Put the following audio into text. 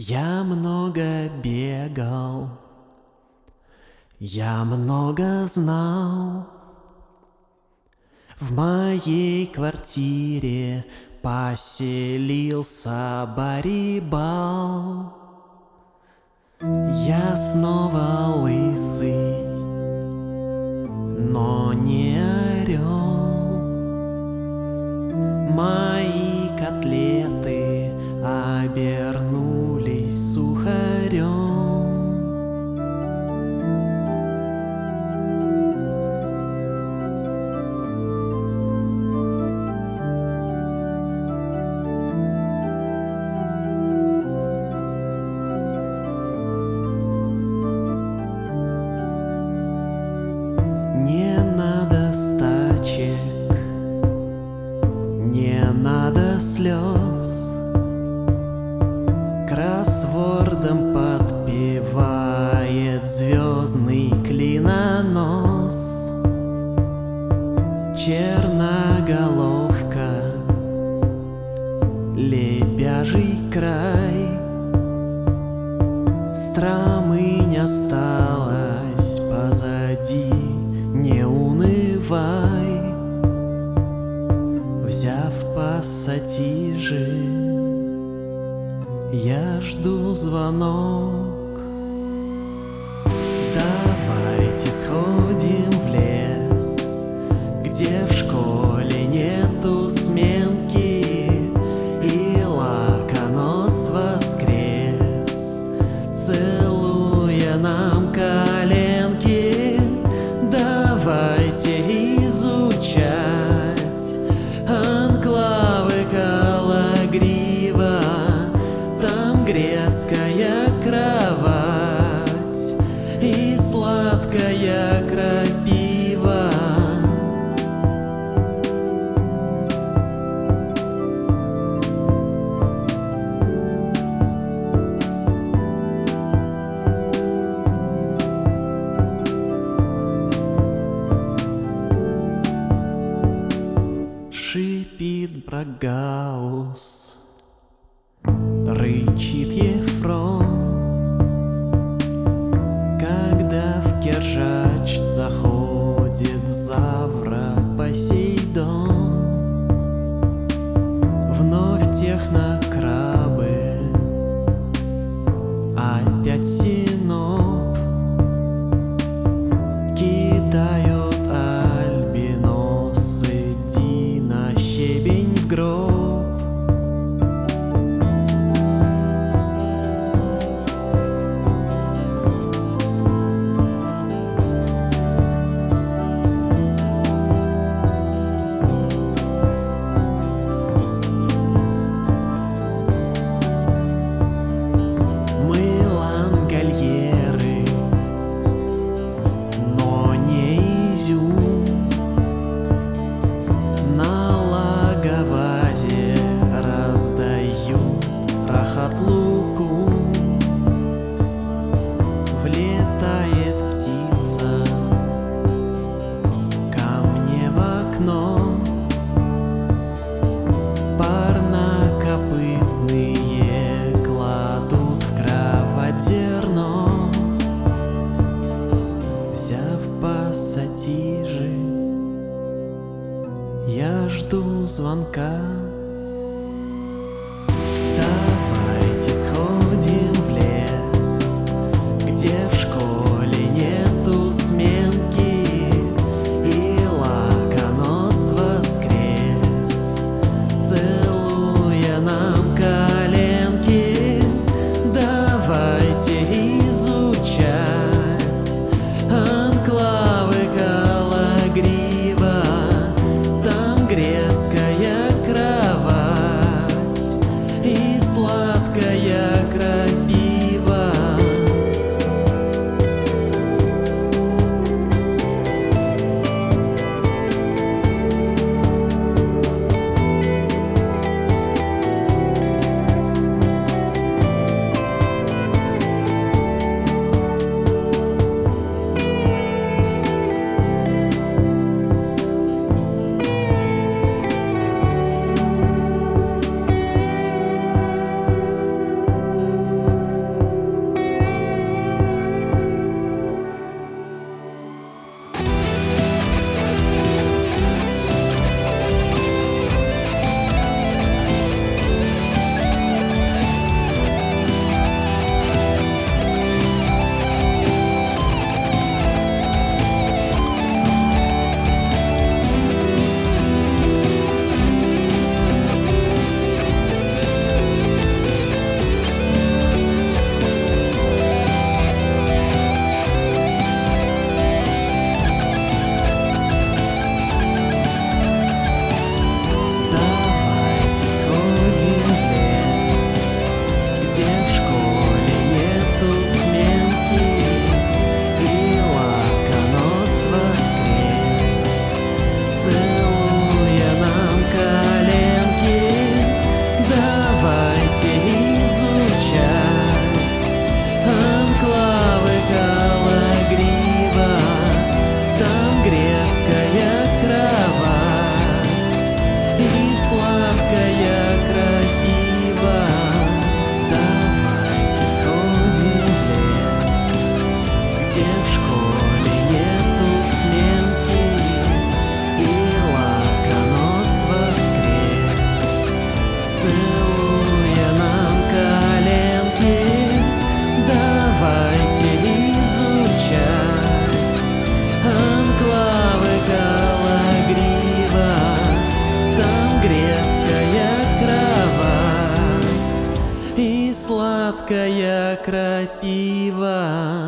Я много бегал, я много знал. В моей квартире поселился Барибал. Я снова лысый, но не орел. Мои котлеты обернулись сухарем. Не надо стачек, не надо слез. Кроссвордом подпевает звездный клинонос. Черноголовка, лебяжий край. Стромынь осталась позади, не унывай. Взяв пассатижи, я жду звонок. Давайте сходим в лес, где в школе нету сменки, и лаконос воскрес, целуя нам коленки. Давайте изучать анклавы Калагрива, там грецкая кровать и сладкая крапива. Шипит Брагаус, рычит Ефрон, когда в Керчь заходит завра Посейдон. Вновь технокрабы, опять синоп, кидают альбиносы Дина щебень в гроб. Влетает птица ко мне в окно. Парнокопытные кладут в кровать зерно. Взяв пассатижи, я жду звонка. Давайте сходим Горькая крапива